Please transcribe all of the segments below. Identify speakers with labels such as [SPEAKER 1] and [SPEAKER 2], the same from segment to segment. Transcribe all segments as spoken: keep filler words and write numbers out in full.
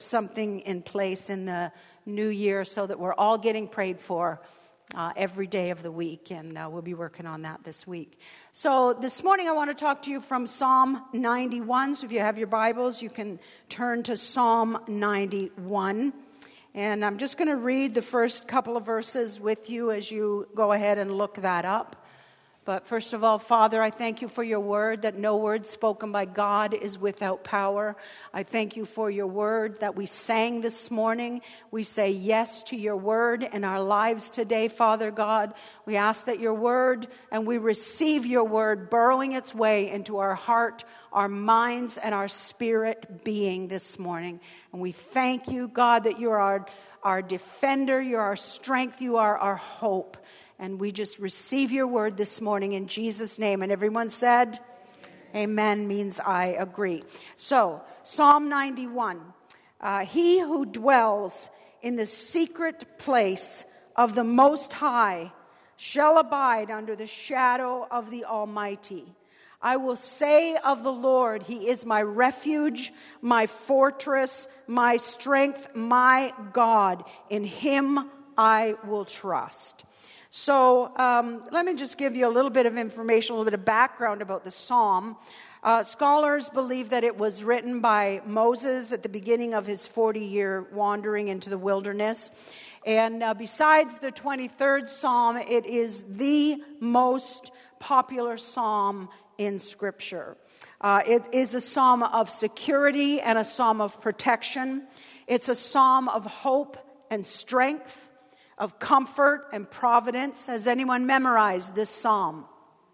[SPEAKER 1] something in place in the new year so that we're all getting prayed for uh, every day of the week, and uh, we'll be working on that this week. So this morning I want to talk to you from Psalm ninety-one. So if you have your Bibles, you can turn to Psalm ninety-one. And I'm just going to read the first couple of verses with you as you go ahead and look that up. But first of all, Father, I thank you for your word, that no word spoken by God is without power. I thank you for your word that we sang this morning. We say yes to your word in our lives today, Father God. We ask that your word, and we receive your word burrowing its way into our heart, our minds, and our spirit being this morning. And we thank you, God, that you're our, our defender, you're our strength, you are our hope. And we just receive your word this morning in Jesus' name. And everyone said, Amen, Amen means I agree. So, Psalm ninety-one. Uh, he who dwells in the secret place of the Most High shall abide under the shadow of the Almighty. I will say of the Lord, he is my refuge, my fortress, my strength, my God. In him I will trust. So um, let me just give you a little bit of information, a little bit of background about the psalm. Uh, scholars believe that it was written by Moses at the beginning of his forty-year wandering into the wilderness. And uh, besides the twenty-third psalm, it is the most popular psalm in Scripture. Uh, it is a psalm of security and a psalm of protection. It's a psalm of hope and strength, of comfort and providence. Has anyone memorized this psalm?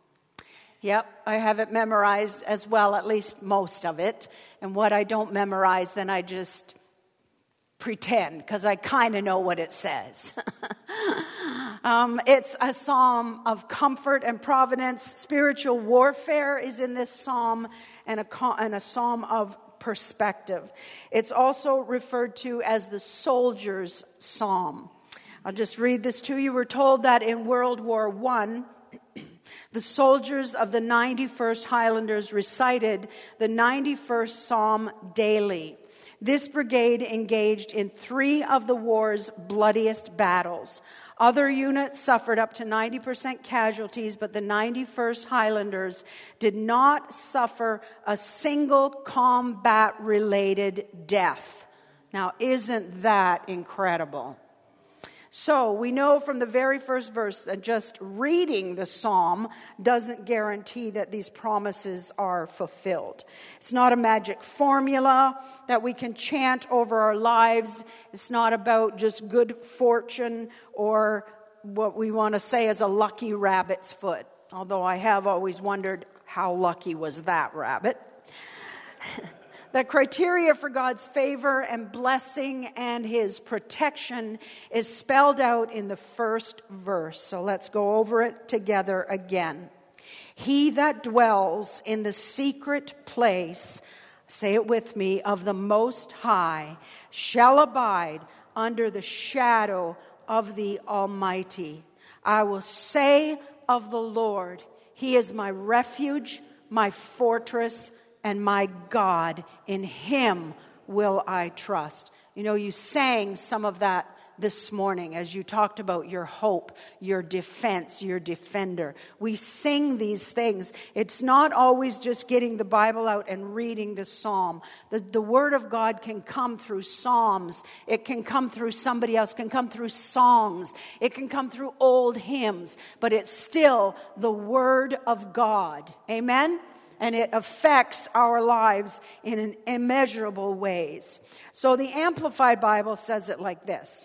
[SPEAKER 1] Yep, I have it memorized as well, at least most of it. And what I don't memorize, then I just pretend, because I kind of know what it says. um, it's a psalm of comfort and providence. Spiritual warfare is in this psalm, and a, and a psalm of perspective. It's also referred to as the soldier's psalm. I'll just read this to you. We're told that in World War One, the soldiers of the ninety-first Highlanders recited the ninety-first Psalm daily. This brigade engaged in three of the war's bloodiest battles. Other units suffered up to ninety percent casualties, but the ninety-first Highlanders did not suffer a single combat-related death. Now, isn't that incredible? So we know from the very first verse that just reading the psalm doesn't guarantee that these promises are fulfilled. It's not a magic formula that we can chant over our lives. It's not about just good fortune or what we want to say is a lucky rabbit's foot. Although I have always wondered how lucky was that rabbit. The criteria for God's favor and blessing and his protection is spelled out in the first verse. So let's go over it together again. He that dwells in the secret place, say it with me, of the Most High, shall abide under the shadow of the Almighty. I will say of the Lord, he is my refuge, my fortress, and my God. In him will I trust. You know, you sang some of that this morning as you talked about your hope, your defense, your defender. We sing these things. It's not always just getting the Bible out and reading the psalm. The, the Word of God can come through psalms. It can come through somebody else. It can come through songs. It can come through old hymns. But it's still the Word of God. Amen? And it affects our lives in immeasurable ways. So the Amplified Bible says it like this.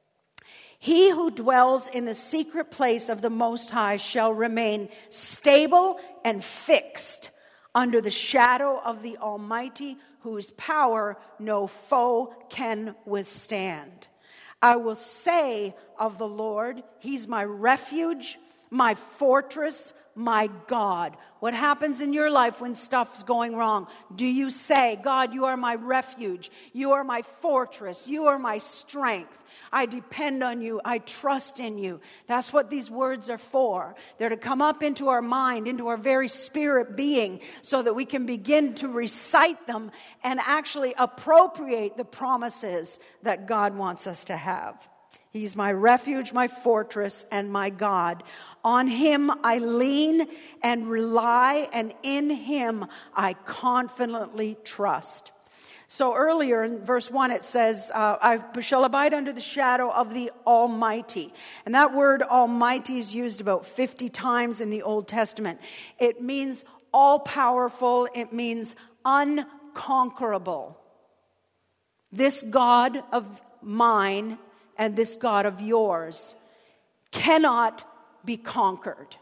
[SPEAKER 1] He who dwells in the secret place of the Most High shall remain stable and fixed under the shadow of the Almighty, whose power no foe can withstand. I will say of the Lord, he's my refuge, my fortress, my God. What happens in your life when stuff's going wrong? Do you say, God, you are my refuge. You are my fortress. You are my strength. I depend on you. I trust in you. That's what these words are for. They're to come up into our mind, into our very spirit being, so that we can begin to recite them and actually appropriate the promises that God wants us to have. He's my refuge, my fortress, and my God. On him I lean and rely, and in him I confidently trust. So earlier in verse one it says, uh, I shall abide under the shadow of the Almighty. And that word Almighty is used about fifty times in the Old Testament. It means all-powerful. It means unconquerable. This God of mine and this God of yours cannot be conquered.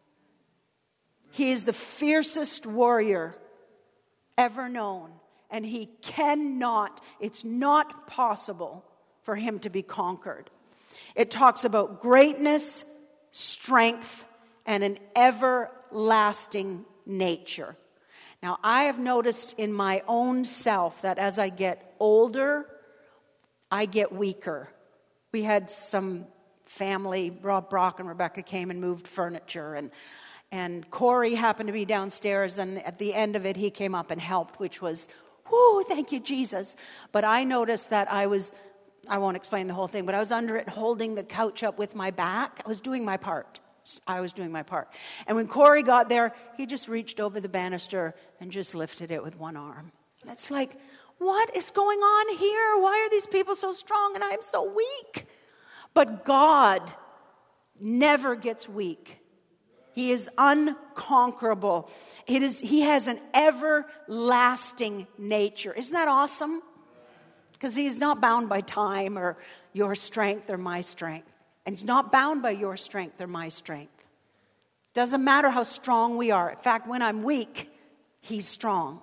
[SPEAKER 1] He is the fiercest warrior ever known, and he cannot, it's not possible for him to be conquered. It talks about greatness, strength, and an everlasting nature. Now, I have noticed in my own self that as I get older, I get weaker. We had some family, Rob Brock and Rebecca came and moved furniture, and and Corey happened to be downstairs, and at the end of it, he came up and helped, which was, whoo, thank you, Jesus. But I noticed that I was, I won't explain the whole thing, but I was under it holding the couch up with my back. I was doing my part. I was doing my part. And when Corey got there, he just reached over the banister and just lifted it with one arm. And it's like, what is going on here? Why are these people so strong and I am so weak? But God never gets weak. He is unconquerable. It is, he has an everlasting nature. Isn't that awesome? Because he's not bound by time or your strength or my strength. And he's not bound by your strength or my strength. Doesn't matter how strong we are. In fact, when I'm weak, he's strong.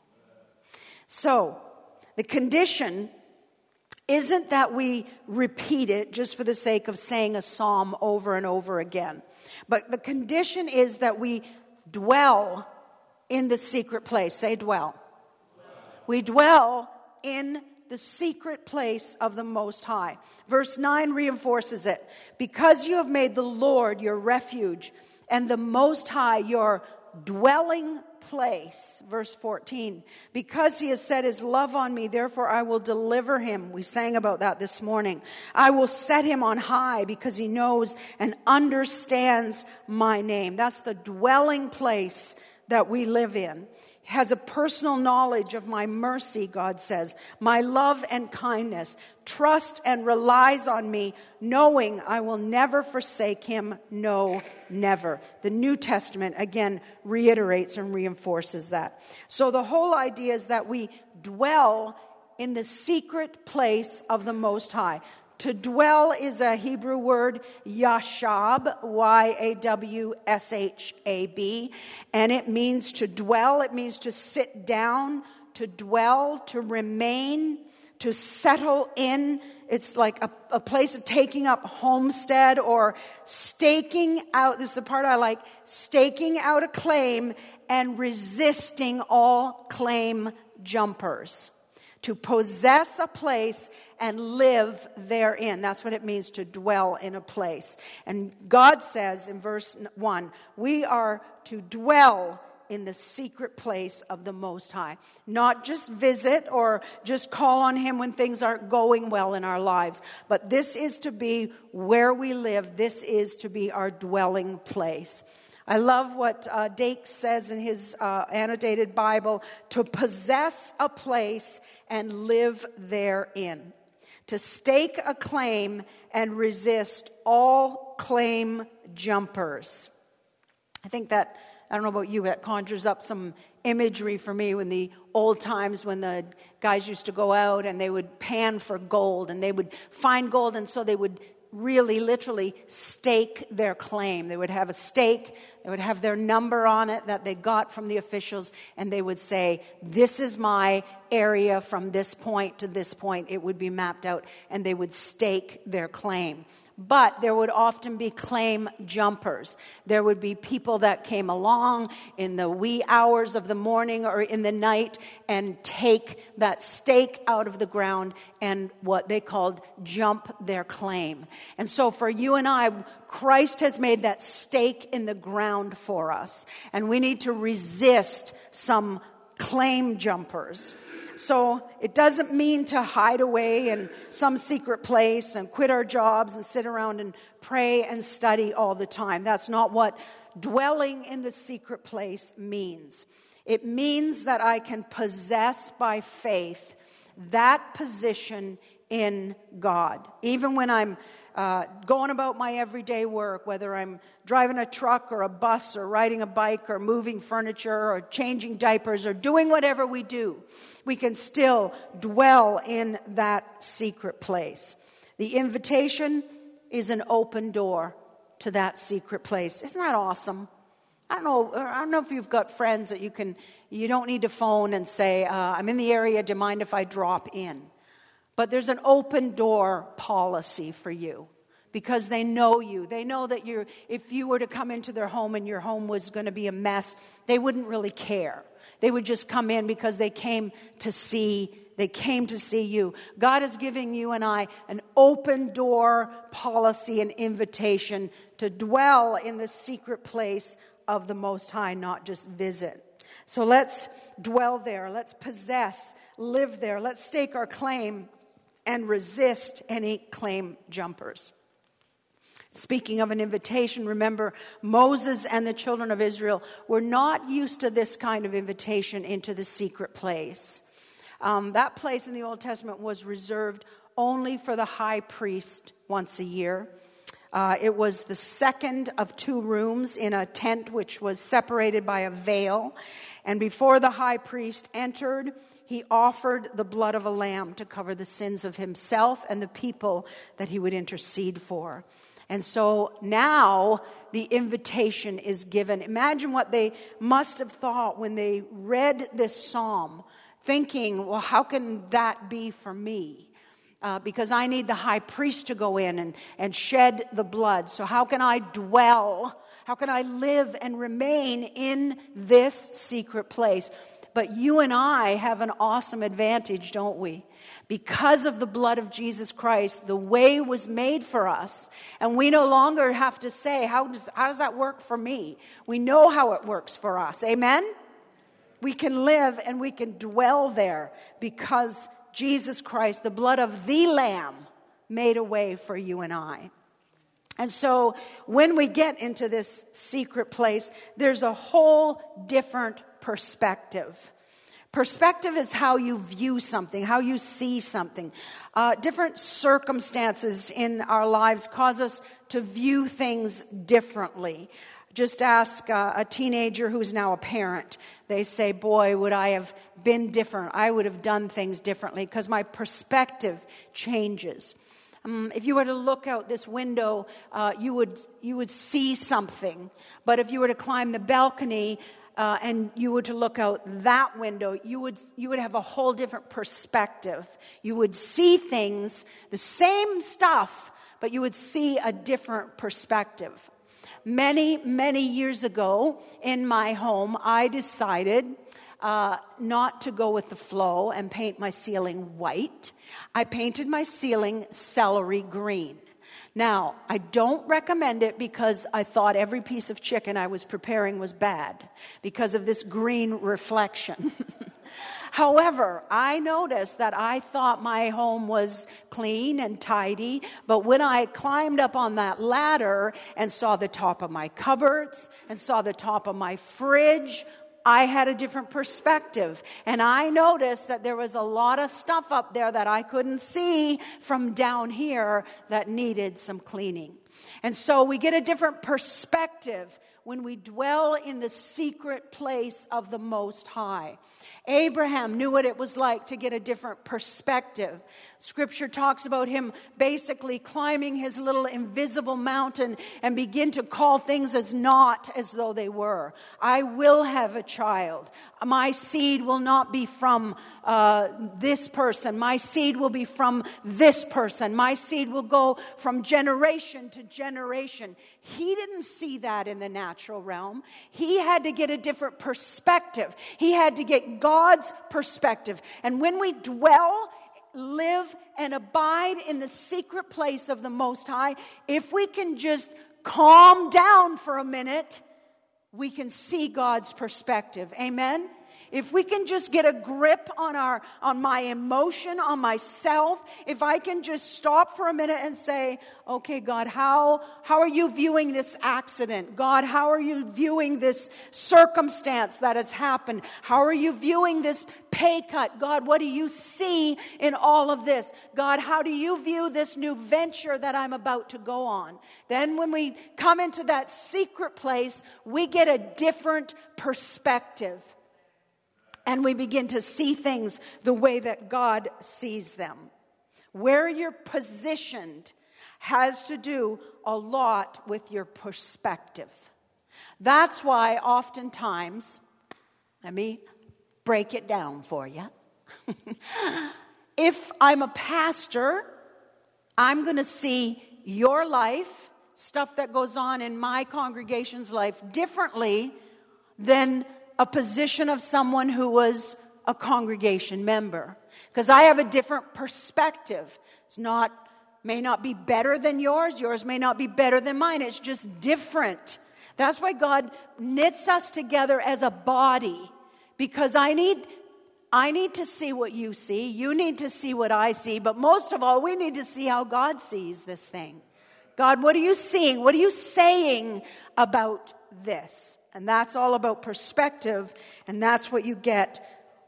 [SPEAKER 1] So, the condition isn't that we repeat it just for the sake of saying a psalm over and over again. But the condition is that we dwell in the secret place. Say dwell. Dwell. We dwell in the secret place of the Most High. Verse nine reinforces it. Because you have made the Lord your refuge and the Most High your dwelling place. Verse fourteen. Because he has set his love on me, therefore I will deliver him. We sang about that this morning. I will set him on high because he knows and understands my name. That's the dwelling place that we live in. Has a personal knowledge of my mercy, God says, my love and kindness, trust and relies on me, knowing I will never forsake him, no, never. The New Testament, again, reiterates and reinforces that. So the whole idea is that we dwell in the secret place of the Most High. To dwell is a Hebrew word, yashab, Y A W S H A B, and it means to dwell, it means to sit down, to dwell, to remain, to settle in. It's like a, a place of taking up homestead or staking out, this is the part I like, staking out a claim and resisting all claim jumpers. To possess a place and live therein. That's what it means to dwell in a place. And God says in verse one, we are to dwell in the secret place of the Most High. Not just visit or just call on him when things aren't going well in our lives. But this is to be where we live. This is to be our dwelling place. I love what uh, Dake says in his uh, annotated Bible, to possess a place and live therein. To stake a claim and resist all claim jumpers. I think that, I don't know about you, that conjures up some imagery for me when the old times when the guys used to go out and they would pan for gold and they would find gold, and so they would really literally stake their claim. They would have a stake, they would have their number on it that they got from the officials, and they would say, this is my area from this point to this point. It would be mapped out, and they would stake their claim. But there would often be claim jumpers. There would be people that came along in the wee hours of the morning or in the night and take that stake out of the ground and what they called jump their claim. And so for you and I, Christ has made that stake in the ground for us. And we need to resist some claim jumpers. So it doesn't mean to hide away in some secret place and quit our jobs and sit around and pray and study all the time. That's not what dwelling in the secret place means. It means that I can possess by faith that position in God. Even when I'm uh, going about my everyday work, whether I'm driving a truck or a bus or riding a bike or moving furniture or changing diapers or doing whatever we do, we can still dwell in that secret place. The invitation is an open door to that secret place. Isn't that awesome? I don't know. I don't know if you've got friends that you can. You don't need to phone and say, uh, "I'm in the area. Do you mind if I drop in?" But there's an open door policy for you because they know you. They know that you're. If you were to come into their home and your home was going to be a mess, they wouldn't really care. They would just come in because they came to see. They came to see you. God is giving you and I an open door policy and invitation to dwell in the secret place of the Most High, not just visit. So let's dwell there. Let's possess, live there. Let's stake our claim and resist any claim jumpers. Speaking of an invitation, remember Moses and the children of Israel were not used to this kind of invitation into the secret place. Um, that place in the Old Testament was reserved only for the high priest once a year. Uh, it was the second of two rooms in a tent which was separated by a veil. And before the high priest entered, he offered the blood of a lamb to cover the sins of himself and the people that he would intercede for. And so now the invitation is given. Imagine what they must have thought when they read this psalm, thinking, well, how can that be for me? Uh, because I need the high priest to go in and, and shed the blood. So how can I dwell? How can I live and remain in this secret place? But you and I have an awesome advantage, don't we? Because of the blood of Jesus Christ, the way was made for us. And we no longer have to say, how does, how does that work for me? We know how it works for us. Amen? We can live and we can dwell there because Jesus Christ, the blood of the Lamb, made a way for you and I. And so when we get into this secret place, there's a whole different perspective. Perspective is how you view something, how you see something. Uh, different circumstances in our lives cause us to view things differently. Just ask uh, a teenager who's now a parent. They say, boy, would I have been different. I would have done things differently because my perspective changes. Um, if you were to look out this window, uh, you would you would see something. But if you were to climb the balcony uh, and you were to look out that window, you would you would have a whole different perspective. You would see things, the same stuff, but you would see a different perspective. Many, many years ago in my home, I decided uh, not to go with the flow and paint my ceiling white. I painted my ceiling celery green. Now, I don't recommend it because I thought every piece of chicken I was preparing was bad because of this green reflection. However, I noticed that I thought my home was clean and tidy, but when I climbed up on that ladder and saw the top of my cupboards and saw the top of my fridge, I had a different perspective. And I noticed that there was a lot of stuff up there that I couldn't see from down here that needed some cleaning. And so we get a different perspective when we dwell in the secret place of the Most High. Abraham knew what it was like to get a different perspective. Scripture talks about him basically climbing his little invisible mountain and begin to call things as not as though they were. I will have a child. My seed will not be from uh, this person. My seed will be from this person. My seed will go from generation to generation. He didn't see that in the natural realm. He had to get a different perspective. He had to get God's perspective. And when we dwell, live, and abide in the secret place of the Most High, if we can just calm down for a minute, we can see God's perspective. Amen? If we can just get a grip on our on my emotion, on myself, if I can just stop for a minute and say, okay, God, how, how are you viewing this accident? God, how are you viewing this circumstance that has happened? How are you viewing this pay cut? God, what do you see in all of this? God, how do you view this new venture that I'm about to go on? Then when we come into that secret place, we get a different perspective. And we begin to see things the way that God sees them. Where you're positioned has to do a lot with your perspective. That's why oftentimes, let me break it down for you. If I'm a pastor, I'm going to see your life, stuff that goes on in my congregation's life, differently than a position of someone who was a congregation member. Because I have a different perspective. It's not, may not be better than yours. Yours may not be better than mine. It's just different. That's why God knits us together as a body. Because I need, I need to see what you see. You need to see what I see. But most of all, we need to see how God sees this thing. God, what are you seeing? What are you saying about this? And that's all about perspective, and that's what you get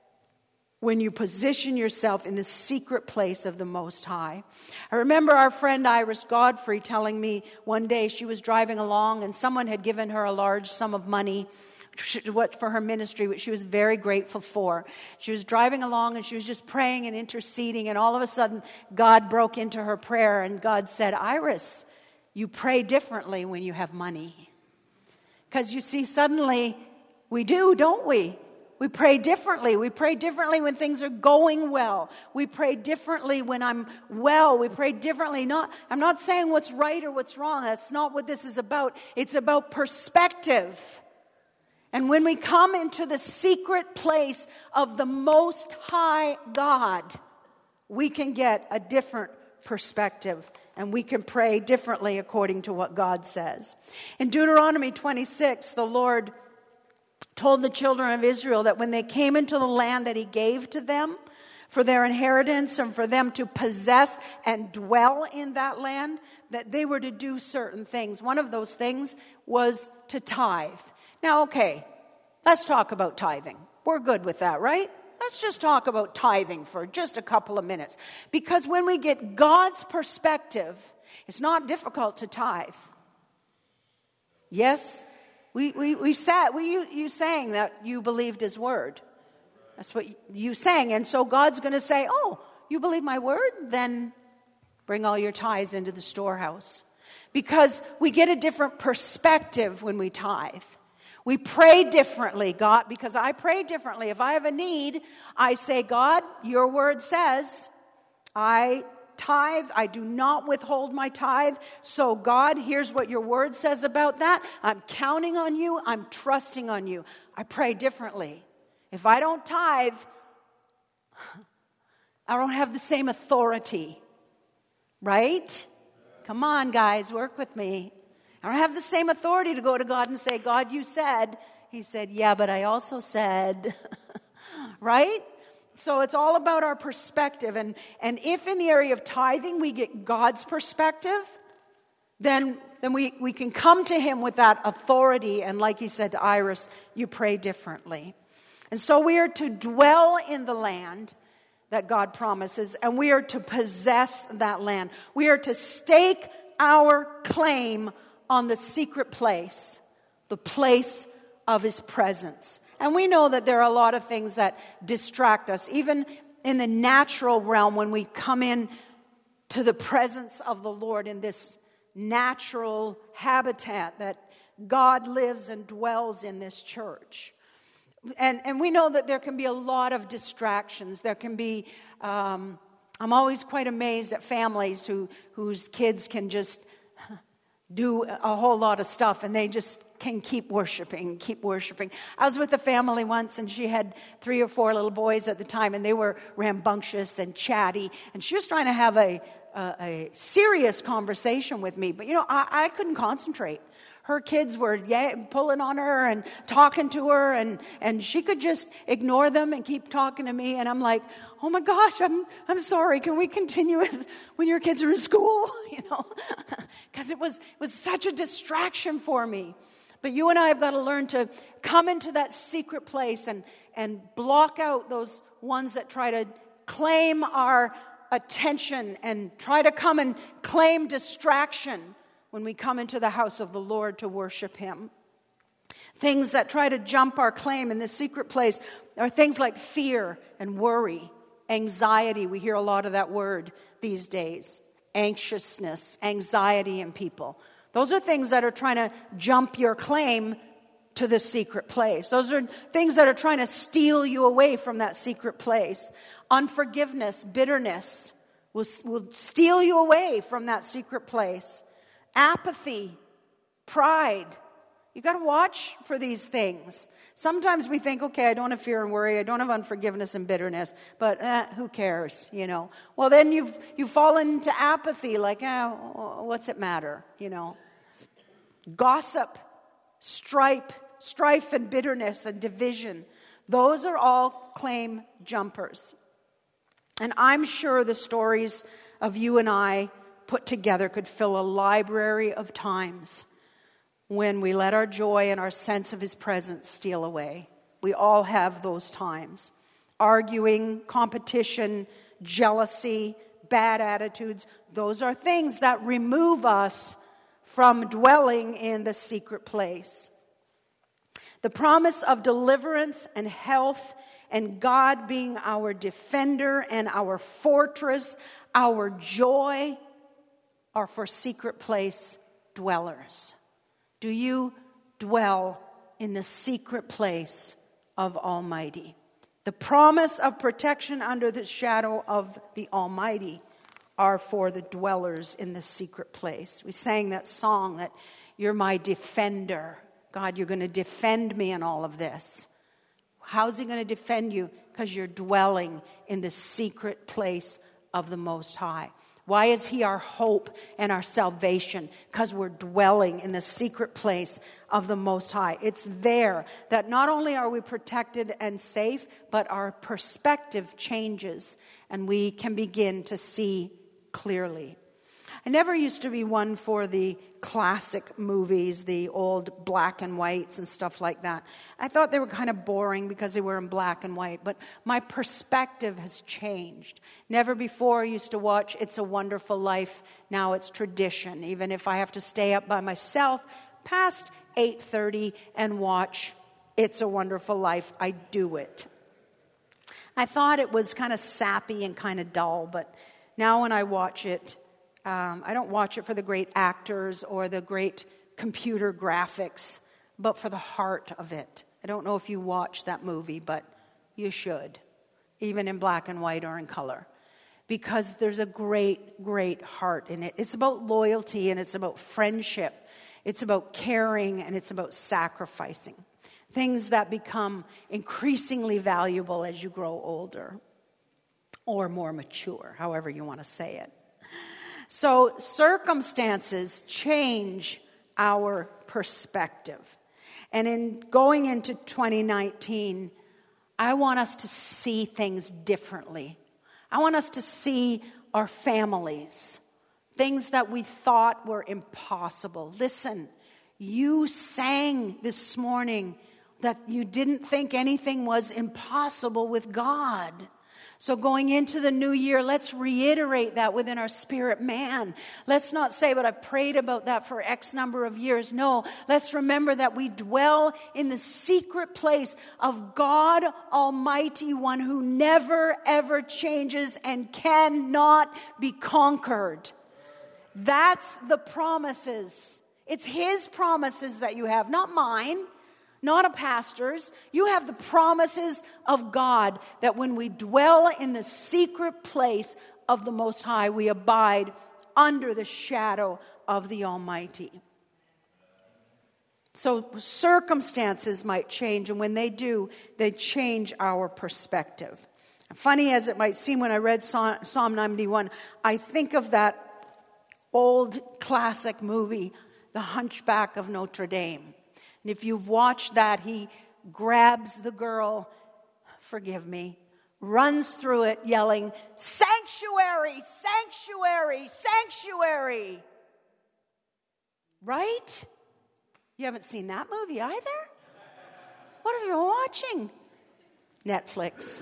[SPEAKER 1] when you position yourself in the secret place of the Most High. I remember our friend Iris Godfrey telling me one day she was driving along and someone had given her a large sum of money for her ministry, which she was very grateful for. She was driving along and she was just praying and interceding, and all of a sudden God broke into her prayer and God said, Iris, you pray differently when you have money. Because you see, suddenly we do, don't we? We pray differently. We pray differently when things are going well. We pray differently when I'm well. We pray differently. Not, I'm not saying what's right or what's wrong. That's not what this is about. It's about perspective. And when we come into the secret place of the Most High God, we can get a different perspective. And we can pray differently according to what God says. In Deuteronomy twenty-six, the Lord told the children of Israel that when they came into the land that He gave to them for their inheritance and for them to possess and dwell in that land, that they were to do certain things. One of those things was to tithe. Now, okay, let's talk about tithing. We're good with that, right? Let's just talk about tithing for just a couple of minutes. Because when we get God's perspective, it's not difficult to tithe. Yes, we we we said we you, you saying that you believed His word. That's what you sang, and so God's going to say, "Oh, you believe my word? Then bring all your tithes into the storehouse." Because we get a different perspective when we tithe. We pray differently, God, because I pray differently. If I have a need, I say, God, your word says, I tithe. I do not withhold my tithe. So, God, here's what your word says about that. I'm counting on you. I'm trusting on you. I pray differently. If I don't tithe, I don't have the same authority. Right? Come on, guys, work with me. I don't have the same authority to go to God and say, God, you said. He said, yeah, but I also said, right? So it's all about our perspective. And, and if in the area of tithing we get God's perspective, then, then we, we can come to Him with that authority. And like He said to Iris, you pray differently. And so we are to dwell in the land that God promises, and we are to possess that land. We are to stake our claim on the secret place, the place of His presence. And we know that there are a lot of things that distract us, even in the natural realm when we come in to the presence of the Lord in this natural habitat that God lives and dwells in this church. And, and we know that there can be a lot of distractions. There can be, um, I'm always quite amazed at families who whose kids can just do a whole lot of stuff and they just can keep worshiping, keep worshiping. I was with a family once and she had three or four little boys at the time and they were rambunctious and chatty and she was trying to have a, a, a serious conversation with me. But you know, I, I couldn't concentrate. Her kids were yeah, pulling on her and talking to her, and, and she could just ignore them and keep talking to me. And I'm like, oh my gosh, I'm I'm sorry. Can we continue with when your kids are in school? You know, because it was it was such a distraction for me. But you and I have got to learn to come into that secret place and and block out those ones that try to claim our attention and try to come and claim distraction when we come into the house of the Lord to worship Him. Things that try to jump our claim in the secret place are things like fear and worry, anxiety. We hear a lot of that word these days. Anxiousness, anxiety in people. Those are things that are trying to jump your claim to the secret place. Those are things that are trying to steal you away from that secret place. Unforgiveness, bitterness will, will steal you away from that secret place. Apathy, pride. You got to watch for these things. Sometimes we think, okay, I don't have fear and worry, I don't have unforgiveness and bitterness, but eh, who cares, you know? Well, then you've you've fallen into apathy, like, eh, what's it matter, you know? Gossip, strife, strife and bitterness and division. Those are all claim jumpers. And I'm sure the stories of you and I put together could fill a library of times when we let our joy and our sense of His presence steal away. We all have those times. Arguing, competition, jealousy, bad attitudes, those are things that remove us from dwelling in the secret place. The promise of deliverance and health and God being our defender and our fortress, our joy, are for secret place dwellers. Do you dwell in the secret place of Almighty? The promise of protection under the shadow of the Almighty are for the dwellers in the secret place. We sang that song that you're my defender. God, you're going to defend me in all of this. How's He going to defend you? Because you're dwelling in the secret place of the Most High. Why is He our hope and our salvation? Because we're dwelling in the secret place of the Most High. It's there that not only are we protected and safe, but our perspective changes and we can begin to see clearly. I never used to be one for the classic movies, the old black and whites and stuff like that. I thought they were kind of boring because they were in black and white, but my perspective has changed. Never before I used to watch It's a Wonderful Life. Now it's tradition. Even if I have to stay up by myself past eight thirty and watch It's a Wonderful Life, I do it. I thought it was kind of sappy and kind of dull, but now when I watch it, Um, I don't watch it for the great actors or the great computer graphics, but for the heart of it. I don't know if you watch that movie, but you should, even in black and white or in color, because there's a great, great heart in it. It's about loyalty and it's about friendship. It's about caring and it's about sacrificing. Things that become increasingly valuable as you grow older or more mature, however you want to say it. So circumstances change our perspective. And in going into twenty nineteen, I want us to see things differently. I want us to see our families, things that we thought were impossible. Listen, you sang this morning that you didn't think anything was impossible with God. So going into the new year, let's reiterate that within our spirit man. Let's not say, but I prayed about that for X number of years. No, let's remember that we dwell in the secret place of God Almighty, one who never, ever changes and cannot be conquered. That's the promises. It's His promises that you have, not mine. Not a pastor's. You have the promises of God that when we dwell in the secret place of the Most High, we abide under the shadow of the Almighty. So circumstances might change, and when they do, they change our perspective. Funny as it might seem, when I read Psalm ninety-one, I think of that old classic movie, The Hunchback of Notre Dame. And if you've watched that, he grabs the girl, forgive me, runs through it yelling, "Sanctuary, sanctuary, sanctuary." Right? You haven't seen that movie either? What are you watching? Netflix.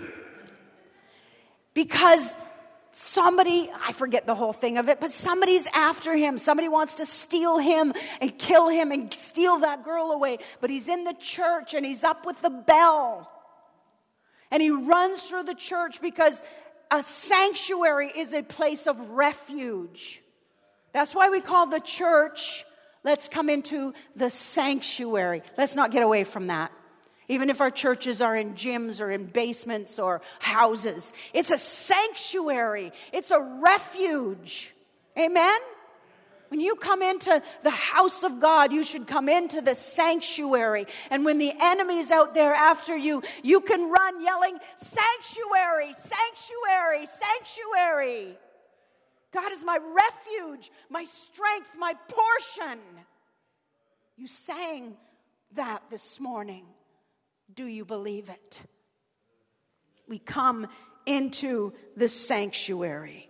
[SPEAKER 1] Because somebody, I forget the whole thing of it, but somebody's after him. Somebody wants to steal him and kill him and steal that girl away. But he's in the church and he's up with the bell. And he runs through the church because a sanctuary is a place of refuge. That's why we call the church, let's come into the sanctuary. Let's not get away from that. Even if our churches are in gyms or in basements or houses. It's a sanctuary. It's a refuge. Amen? When you come into the house of God, you should come into the sanctuary. And when the enemy's out there after you, you can run yelling, "Sanctuary, sanctuary, sanctuary." God is my refuge, my strength, my portion. You sang that this morning. Do you believe it? We come into the sanctuary.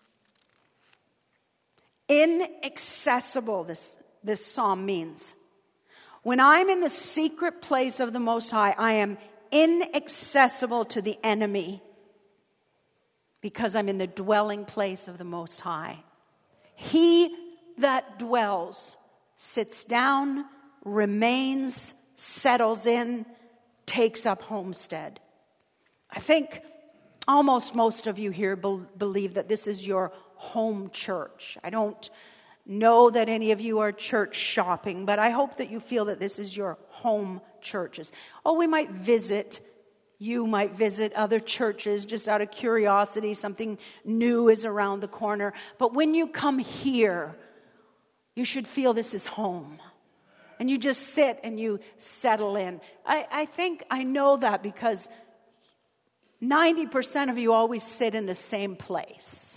[SPEAKER 1] Inaccessible, this, this psalm means. When I'm in the secret place of the Most High, I am inaccessible to the enemy because I'm in the dwelling place of the Most High. He that dwells sits down, remains, settles in, takes up homestead. I think almost most of you here be- believe that this is your home church. I don't know that any of you are church shopping, but I hope that you feel that this is your home churches. Oh, we might visit, you might visit other churches just out of curiosity. Something new is around the corner. But when you come here, you should feel this is home. And you just sit and you settle in. I, I think I know that because ninety percent of you always sit in the same place.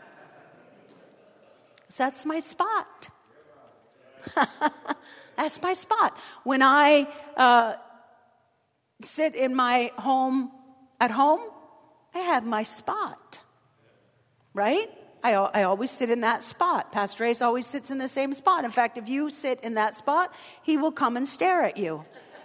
[SPEAKER 1] So that's my spot. That's my spot. When I uh, sit in my home, at home, I have my spot. Right? I, I always sit in that spot. Pastor Ace always sits in the same spot. In fact, if you sit in that spot, he will come and stare at you.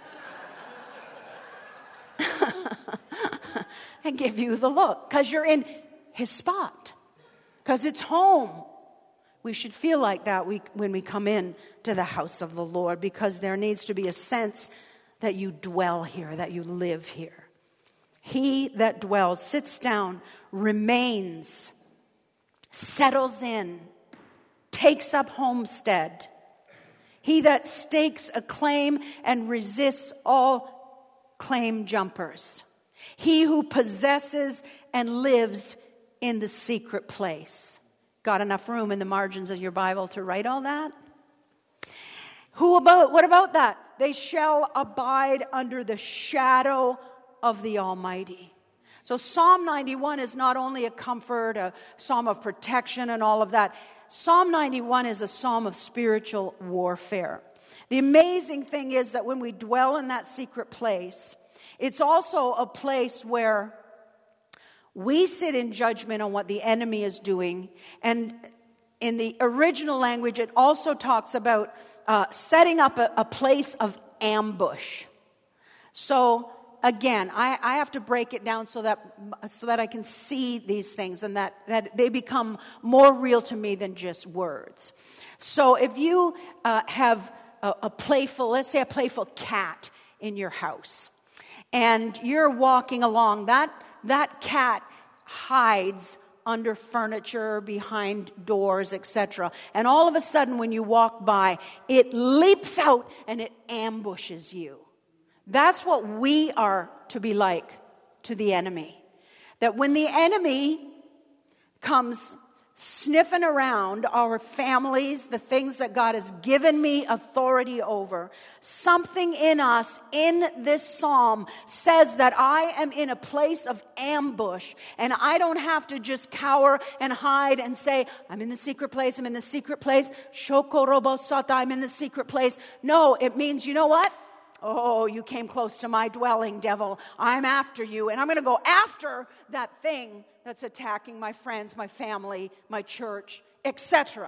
[SPEAKER 1] And give you the look. Because you're in his spot. Because it's home. We should feel like that we, when we come in to the house of the Lord. Because there needs to be a sense that you dwell here, that you live here. He that dwells, sits down, remains, settles in, takes up homestead. He that stakes a claim and resists all claim jumpers. He who possesses and lives in the secret place. Got enough room in the margins of your Bible to write all that? Who about, what about that? They shall abide under the shadow of the Almighty. So Psalm ninety-one is not only a comfort, a psalm of protection and all of that. Psalm ninety-one is a psalm of spiritual warfare. The amazing thing is that when we dwell in that secret place, it's also a place where we sit in judgment on what the enemy is doing. And in the original language, it also talks about uh, setting up a, a place of ambush. So again, I, I have to break it down so that so that I can see these things and that, that they become more real to me than just words. So if you uh, have a, a playful, let's say a playful cat in your house, and you're walking along, that that cat hides under furniture, behind doors, et cetera. And all of a sudden, when you walk by, it leaps out and it ambushes you. That's what we are to be like to the enemy. That when the enemy comes sniffing around our families, the things that God has given me authority over, something in us in this psalm says that I am in a place of ambush, and I don't have to just cower and hide and say, I'm in the secret place, I'm in the secret place, Shokorobosata, I'm in the secret place. No, it means, you know what? Oh, you came close to my dwelling, devil. I'm after you, and I'm going to go after that thing that's attacking my friends, my family, my church, et cetera.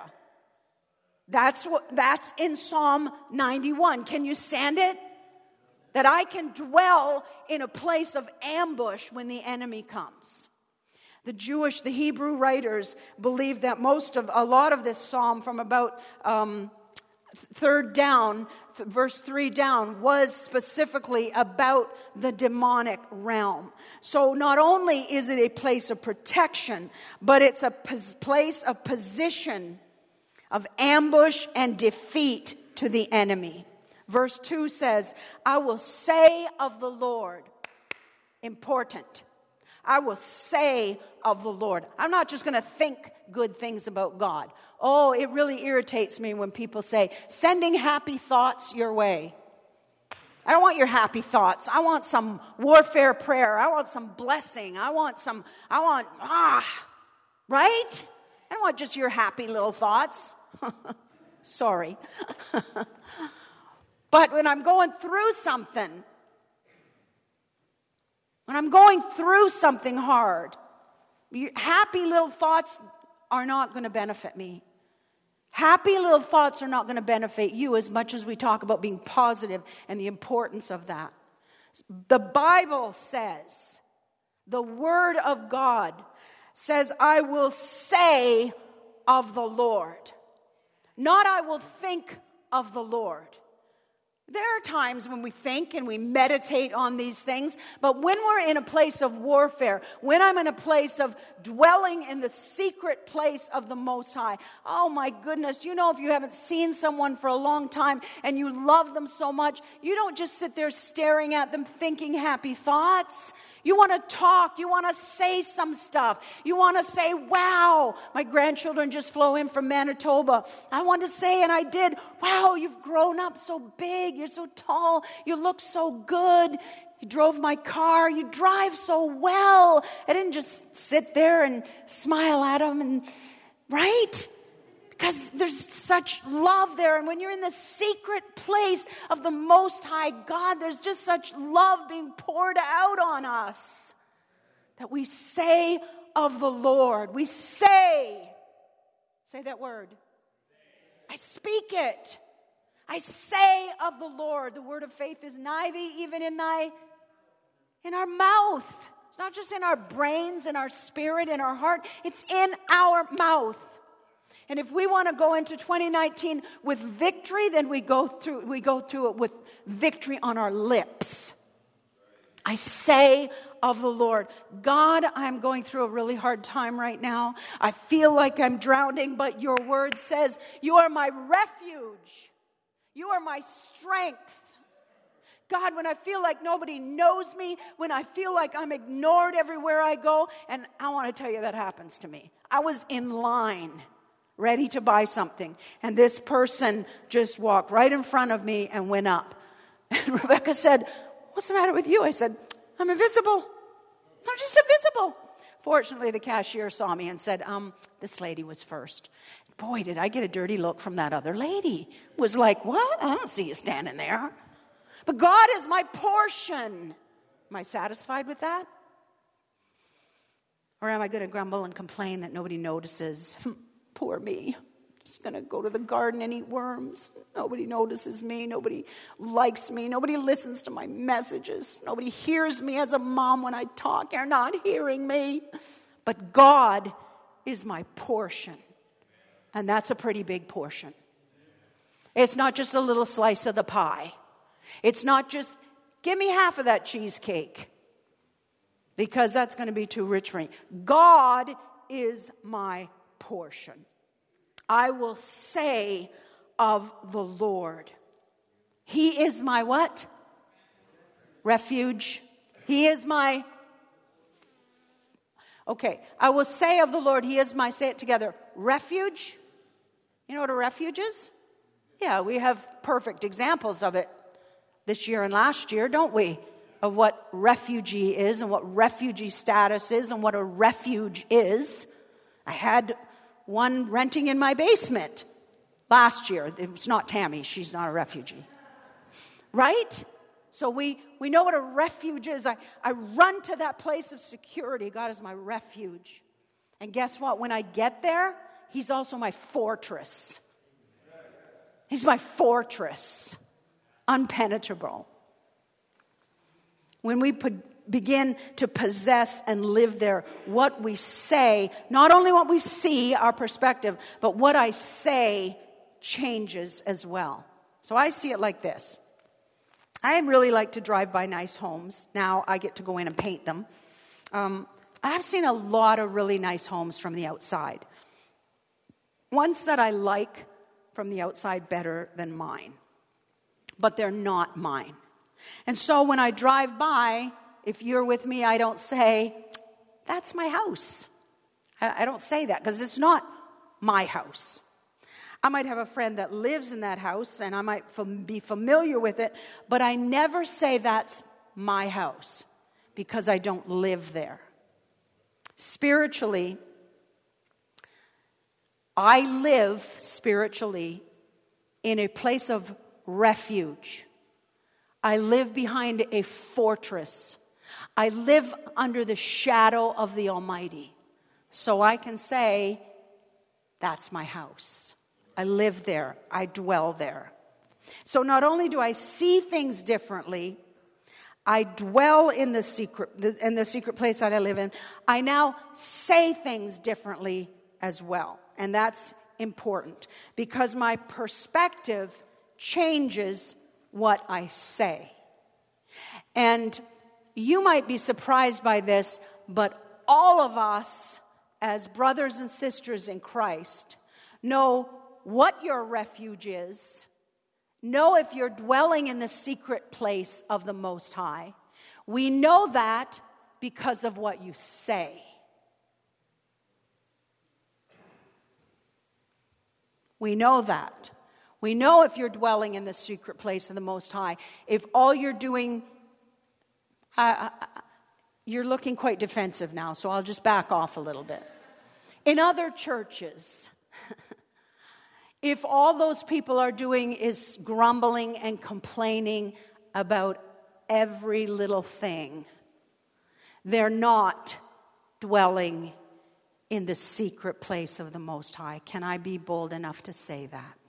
[SPEAKER 1] That's what that's in Psalm ninety-one. Can you stand it? That I can dwell in a place of ambush when the enemy comes. The Jewish, the Hebrew writers believe that most of, a lot of this psalm from about um, third down, th- verse three down, was specifically about the demonic realm. So not only is it a place of protection, but it's a pos- place of position, of ambush and defeat to the enemy. Verse two says, I will say of the Lord, important, I will say of the Lord. I'm not just going to think good things about God. Oh, it really irritates me when people say, sending happy thoughts your way. I don't want your happy thoughts. I want some warfare prayer. I want some blessing. I want some, I want, ah, right? I don't want just your happy little thoughts. Sorry. But when I'm going through something, when I'm going through something hard, happy little thoughts are not going to benefit me. Happy little thoughts are not going to benefit you as much as we talk about being positive and the importance of that. The Bible says, the Word of God says, I will say of the Lord. Not I will think of the Lord. There are times when we think and we meditate on these things, but when we're in a place of warfare, when I'm in a place of dwelling in the secret place of the Most High, oh my goodness, you know, if you haven't seen someone for a long time and you love them so much, you don't just sit there staring at them thinking happy thoughts. You want to talk. You want to say some stuff. You want to say, wow, my grandchildren just flew in from Manitoba. I want to say, and I did, wow, you've grown up so big. You're so tall. You look so good. You drove my car. You drive so well. I didn't just sit there and smile at them, and right? Because there's such love there. And when you're in the secret place of the Most High God, there's just such love being poured out on us that we say of the Lord. We say, say that word. I speak it. I say of the Lord. The word of faith is nigh thee, even in thy, in our mouth. It's not just in our brains, in our spirit, in our heart. It's in our mouth. And if we want to go into twenty nineteen with victory, then we go through we go through it with victory on our lips. I say of the Lord, God, I'm going through a really hard time right now. I feel like I'm drowning, but your word says, you are my refuge. You are my strength. God, when I feel like nobody knows me, when I feel like I'm ignored everywhere I go, and I want to tell you that happens to me. I was in line, ready to buy something, and this person just walked right in front of me and went up. And Rebecca said, what's the matter with you? I said, I'm invisible. I'm just invisible. Fortunately, the cashier saw me and said, um, this lady was first. Boy, did I get a dirty look from that other lady. Was like, what? I don't see you standing there. But God is my portion. Am I satisfied with that? Or am I going to grumble and complain that nobody notices? Poor me. just going to go to the garden and eat worms. Nobody notices me. Nobody likes me. Nobody listens to my messages. Nobody hears me as a mom when I talk. They're not hearing me. But God is my portion. And that's a pretty big portion. It's not just a little slice of the pie. It's not just, give me half of that cheesecake. Because that's going to be too rich for me. God is my portion. I will say of the Lord, He is my what? Refuge. He is my... Okay, I will say of the Lord, He is my, say it together, refuge. You know what a refuge is? Yeah, we have perfect examples of it this year and last year, don't we? Of what refugee is and what refugee status is and what a refuge is. I had one renting in my basement last year. It was not Tammy. She's not a refugee. Right? So we, we know what a refuge is. I, I run to that place of security. God is my refuge. And guess what? When I get there, He's also my fortress. He's my fortress. Unpenetrable. When we po- begin to possess and live there, what we say, not only what we see, our perspective, but what I say changes as well. So I see it like this. I really like to drive by nice homes. Now I get to go in and paint them. Um, I've seen a lot of really nice homes from the outside. Ones that I like from the outside better than mine. But they're not mine. And so when I drive by, if you're with me, I don't say, that's my house. I, I don't say that because it's not my house. I might have a friend that lives in that house and I might fam- be familiar with it, but I never say that's my house because I don't live there. Spiritually, I live spiritually in a place of refuge. I live behind a fortress. I live under the shadow of the Almighty. So I can say, that's my house. I live there. I dwell there. So not only do I see things differently, I dwell in the secret, in the secret place that I live in. I now say things differently as well. And that's important because my perspective changes what I say. And you might be surprised by this, but all of us as brothers and sisters in Christ know what your refuge is, know if you're dwelling in the secret place of the Most High. We know that because of what you say. We know that. We know if you're dwelling in the secret place of the Most High. If all you're doing, uh, you're looking quite defensive now, so I'll just back off a little bit. In other churches, if all those people are doing is grumbling and complaining about every little thing, they're not dwelling in the secret place of the Most High. Can I be bold enough to say that?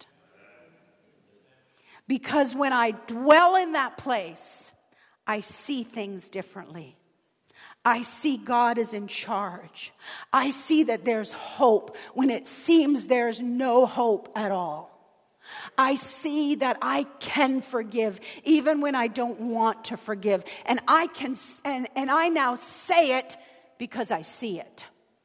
[SPEAKER 1] Because when I dwell in that place, I see things differently. I see God is in charge. I see that there's hope when it seems there's no hope at all. I see that I can forgive even when I don't want to forgive. And I can, and, and I now say it because I see it.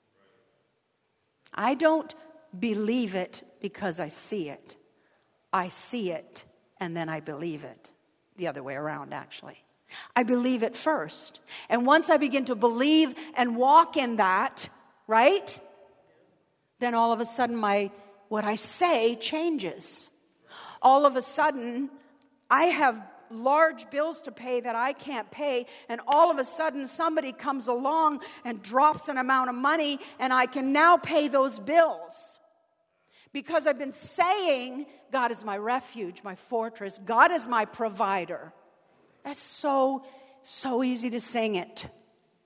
[SPEAKER 1] I don't believe it because I see it. I see it and then I believe it. The other way around, actually. I believe it first. And once I begin to believe and walk in that, right? Then all of a sudden my what I say changes. All of a sudden, I have large bills to pay that I can't pay, and all of a sudden somebody comes along and drops an amount of money, and I can now pay those bills. Because I've been saying, God is my refuge, my fortress. God is my provider. That's so, so easy to sing it.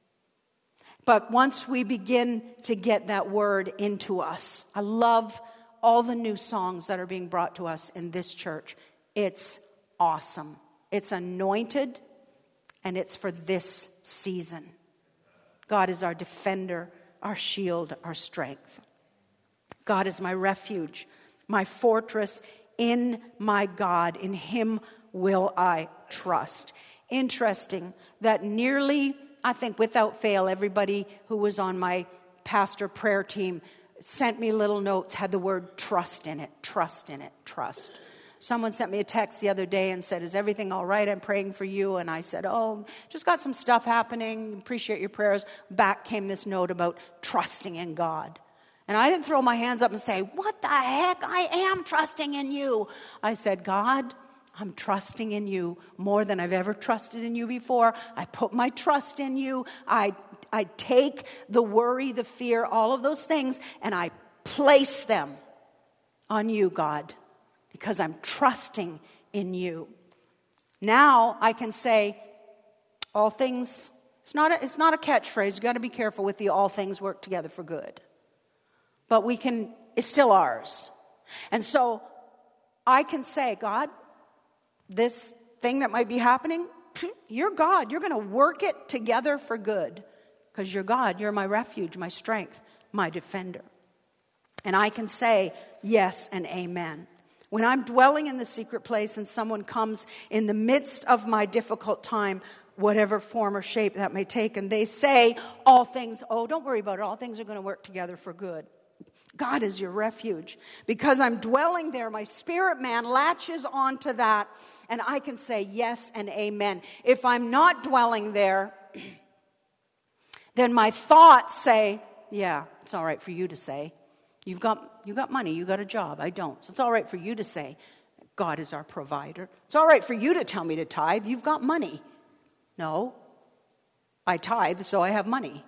[SPEAKER 1] But once we begin to get that word into us, I love all the new songs that are being brought to us in this church. It's awesome. It's anointed, and it's for this season. God is our defender, our shield, our strength. God is my refuge, my fortress. In my God, in him will I trust. Interesting that nearly, I think without fail, everybody who was on my pastor prayer team sent me little notes, had the word trust in it, trust in it, trust. Someone sent me a text the other day and said, is everything all right? I'm praying for you. And I said, oh, just got some stuff happening. Appreciate your prayers. Back came this note about trusting in God. And I didn't throw my hands up and say, what the heck? I am trusting in you. I said, God, I'm trusting in you more than I've ever trusted in you before. I put my trust in you. I I take the worry, the fear, all of those things, and I place them on you, God, because I'm trusting in you. Now I can say, all things, it's not a, it's not a catchphrase. You've got to be careful with the all things work together for good. But we can, it's still ours. And so I can say, God, this thing that might be happening, you're God. You're going to work it together for good. Because you're God, you're my refuge, my strength, my defender. And I can say yes and amen. When I'm dwelling in the secret place and someone comes in the midst of my difficult time, whatever form or shape that may take, and they say all things, oh, don't worry about it, all things are going to work together for good. God is your refuge. Because I'm dwelling there, my spirit man latches onto that, and I can say yes and amen. If I'm not dwelling there, then my thoughts say, yeah, it's all right for you to say. You've got, you got money, you got a job, I don't. So it's all right for you to say, God is our provider. It's all right for you to tell me to tithe, you've got money. No, I tithe, so I have money.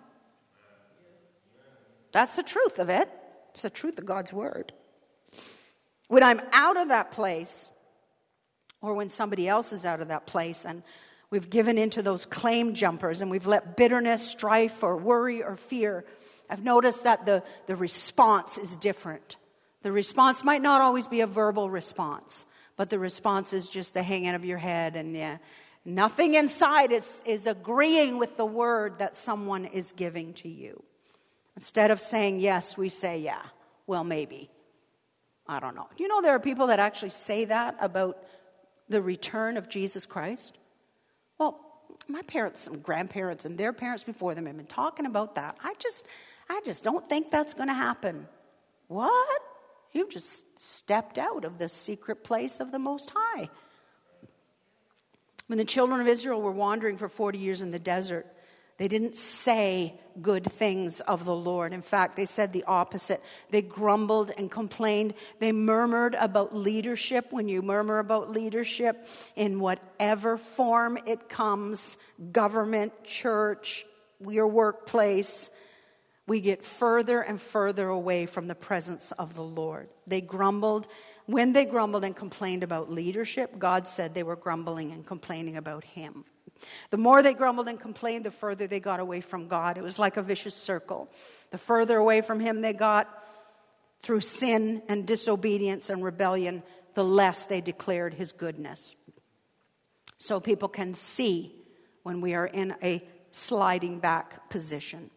[SPEAKER 1] That's the truth of it. It's the truth of God's word. When I'm out of that place, or when somebody else is out of that place, and we've given into those claim jumpers and we've let bitterness, strife, or worry or fear, I've noticed that the, the response is different. The response might not always be a verbal response, but the response is just the hanging of your head, and yeah, nothing inside is, is agreeing with the word that someone is giving to you. Instead of saying yes, we say, yeah, well, maybe. I don't know. Do you know there are people that actually say that about the return of Jesus Christ? Well, my parents and grandparents and their parents before them have been talking about that. I just, I just don't think that's going to happen. What? You've just stepped out of the secret place of the Most High. When the children of Israel were wandering for forty years in the desert, they didn't say good things of the Lord. In fact, they said the opposite. They grumbled and complained. They murmured about leadership. When you murmur about leadership, in whatever form it comes, government, church, your workplace, we get further and further away from the presence of the Lord. They grumbled. When they grumbled and complained about leadership, God said they were grumbling and complaining about Him. The more they grumbled and complained, the further they got away from God. It was like a vicious circle. The further away from Him they got through sin and disobedience and rebellion, the less they declared His goodness. So people can see when we are in a sliding back position.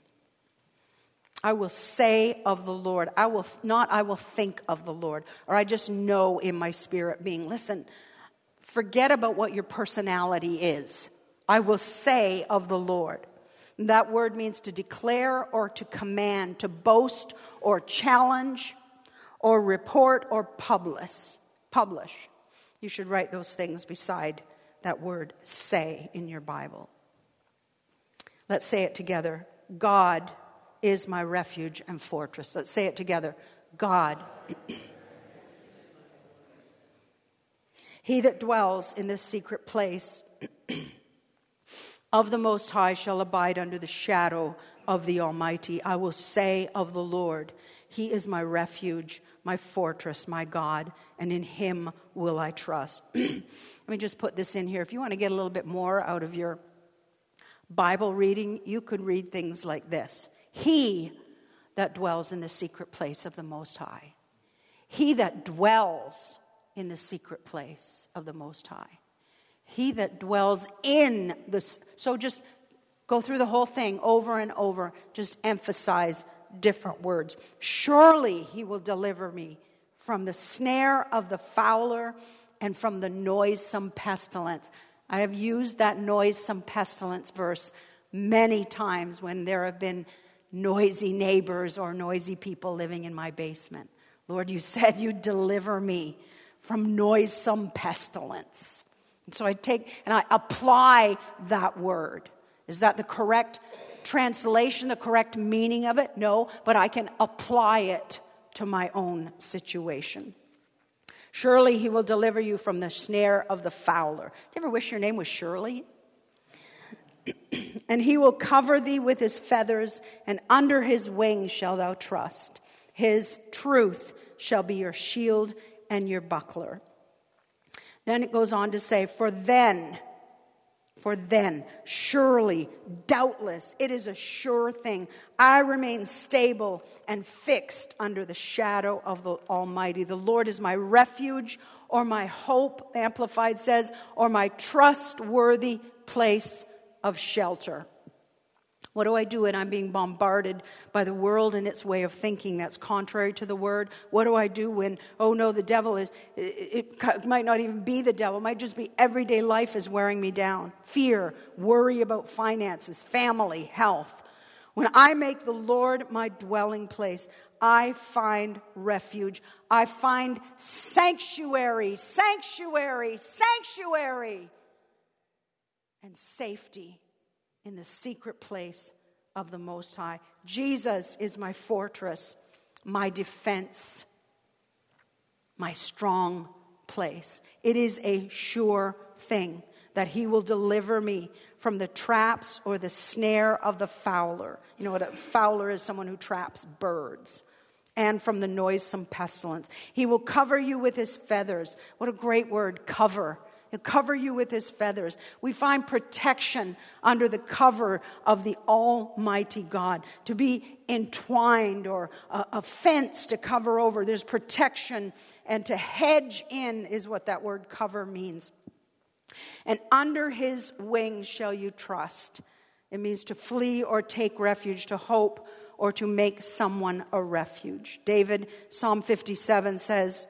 [SPEAKER 1] I will say of the Lord, I will not I will think of the Lord, or I just know in my spirit being, listen, forget about what your personality is. I will say of the Lord. That word means to declare or to command, to boast or challenge or report or publish. Publish. You should write those things beside that word say in your Bible. Let's say it together. God is my refuge and fortress. Let's say it together. God. He that dwells in this secret place of the Most High shall abide under the shadow of the Almighty. I will say of the Lord, He is my refuge, my fortress, my God, and in Him will I trust. Let me just put this in here. If you want to get a little bit more out of your Bible reading, you could read things like this. He that dwells in the secret place of the Most High. He that dwells in the secret place of the Most High. He that dwells in the... So just go through the whole thing over and over. Just emphasize different words. Surely he will deliver me from the snare of the fowler and from the noisome pestilence. I have used that noisome pestilence verse many times when there have been noisy neighbors or noisy people living in my basement. Lord, you said you'd deliver me from noisome pestilence. And so I take and I apply that word. Is that the correct translation, the correct meaning of it? No, but I can apply it to my own situation. Surely he will deliver you from the snare of the fowler. Do you ever wish your name was Shirley? And he will cover thee with his feathers, and under his wings shalt thou trust. His truth shall be your shield and your buckler. Then it goes on to say, for then, for then, surely, doubtless, it is a sure thing. I remain stable and fixed under the shadow of the Almighty. The Lord is my refuge, or my hope, Amplified says, or my trustworthy place of shelter. What do I do when I'm being bombarded by the world and its way of thinking that's contrary to the word? What do I do when, oh no, the devil is, it, it might not even be the devil. It might just be everyday life is wearing me down. Fear, worry about finances, family, health. When I make the Lord my dwelling place, I find refuge. I find sanctuary, sanctuary, sanctuary, and safety in the secret place of the Most High. Jesus is my fortress, my defense, my strong place. It is a sure thing that he will deliver me from the traps or the snare of the fowler. You know what a fowler is? Someone who traps birds. And from the noisome pestilence. He will cover you with his feathers. What a great word, cover. He'll cover you with his feathers. We find protection under the cover of the Almighty God. To be entwined or a, a fence to cover over. There's protection, and to hedge in is what that word cover means. And under his wings shall you trust. It means to flee or take refuge, to hope or to make someone a refuge. David, Psalm fifty-seven says,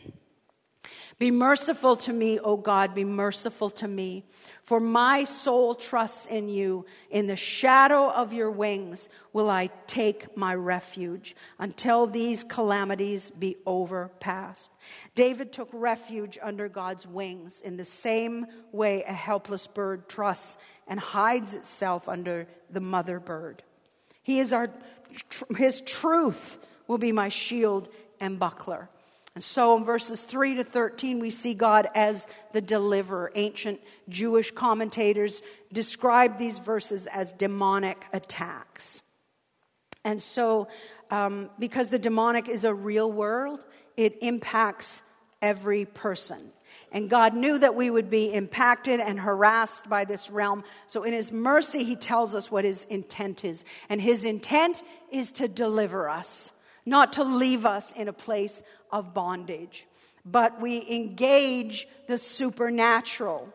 [SPEAKER 1] be merciful to me, O God, be merciful to me. For my soul trusts in you. In the shadow of your wings will I take my refuge until these calamities be overpassed. David took refuge under God's wings in the same way a helpless bird trusts and hides itself under the mother bird. He is our, his truth will be my shield and buckler. And so in verses three to thirteen, we see God as the deliverer. Ancient Jewish commentators describe these verses as demonic attacks. And so um, because the demonic is a real world, it impacts every person. And God knew that we would be impacted and harassed by this realm. So in his mercy, he tells us what his intent is. And his intent is to deliver us, not to leave us in a place of bondage. But we engage the supernatural.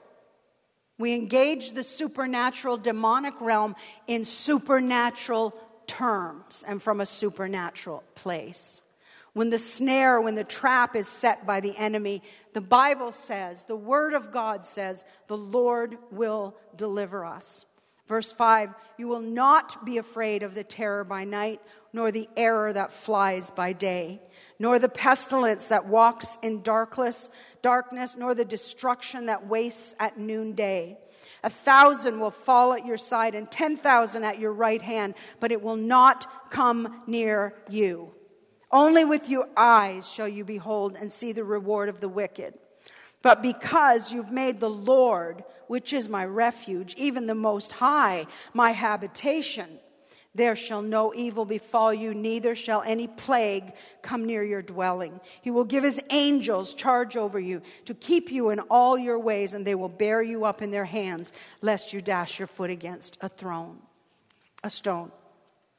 [SPEAKER 1] We engage the supernatural demonic realm in supernatural terms and from a supernatural place. When the snare, when the trap is set by the enemy, the Bible says, the Word of God says, the Lord will deliver us. Verse five, you will not be afraid of the terror by night, nor the arrow that flies by day, nor the pestilence that walks in darkness, darkness, nor the destruction that wastes at noonday. A thousand will fall at your side and ten thousand at your right hand, but it will not come near you. Only with your eyes shall you behold and see the reward of the wicked. But because you've made the Lord, which is my refuge, even the Most High, my habitation, there shall no evil befall you, neither shall any plague come near your dwelling. He will give his angels charge over you to keep you in all your ways, and they will bear you up in their hands, lest you dash your foot against a throne, a stone.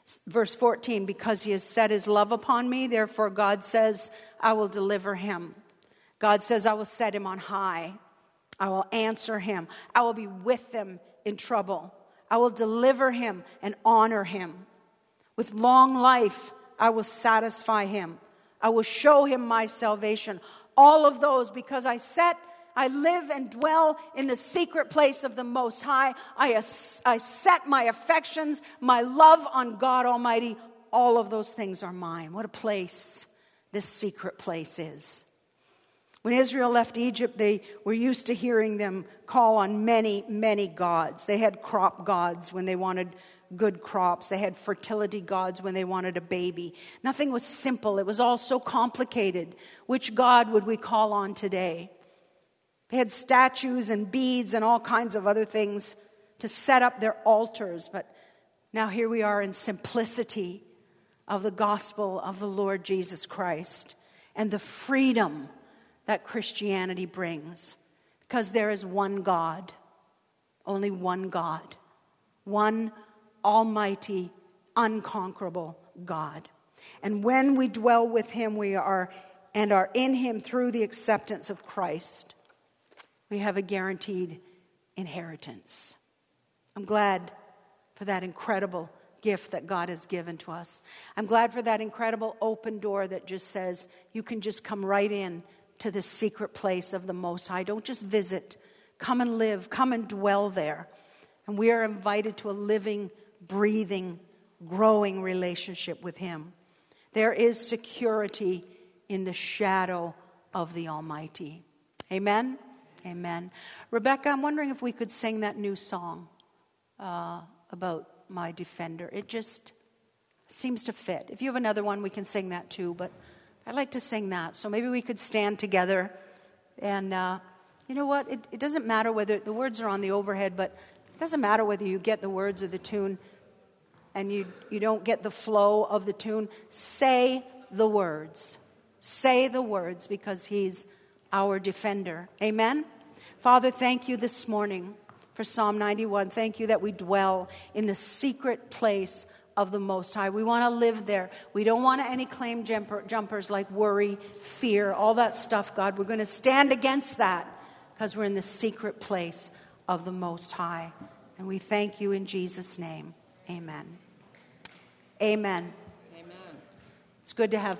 [SPEAKER 1] Verse fourteen, because he has set his love upon me, therefore God says, I will deliver him. God says, I will set him on high. I will answer him. I will be with him in trouble. I will deliver him and honor him. With long life, I will satisfy him. I will show him my salvation. All of those because I set, I live and dwell in the secret place of the Most High. I, I set my affections, my love on God Almighty. All of those things are mine. What a place this secret place is. When Israel left Egypt, they were used to hearing them call on many, many gods. They had crop gods when they wanted good crops. They had fertility gods when they wanted a baby. Nothing was simple. It was all so complicated. Which God would we call on today? They had statues and beads and all kinds of other things to set up their altars. But now here we are in simplicity of the gospel of the Lord Jesus Christ and the freedom that Christianity brings. Because there is one God, only one God, one almighty, unconquerable God. And when we dwell with him, we are and are in him through the acceptance of Christ, we have a guaranteed inheritance. I'm glad for that incredible gift that God has given to us. I'm glad for that incredible open door that just says you can just come right in to the secret place of the Most High. Don't just visit. Come and live. Come and dwell there. And we are invited to a living, breathing, growing relationship with him. There is security in the shadow of the Almighty. Amen? Amen. Rebecca, I'm wondering if we could sing that new song uh, about my defender. It just seems to fit. If you have another one, we can sing that too, but I'd like to sing that. So maybe we could stand together. And uh, you know what? It, it doesn't matter whether the words are on the overhead, but it doesn't matter whether you get the words or the tune and you, you don't get the flow of the tune. Say the words. Say the words because he's our defender. Amen? Father, thank you this morning for Psalm ninety-one. Thank you that we dwell in the secret place of the Most High. We want to live there. We don't want any claim jumper, jumpers like worry, fear, all that stuff, God. We're going to stand against that because we're in the secret place of the Most High. And we thank you in Jesus' name. Amen. Amen.
[SPEAKER 2] Amen.
[SPEAKER 1] It's good to have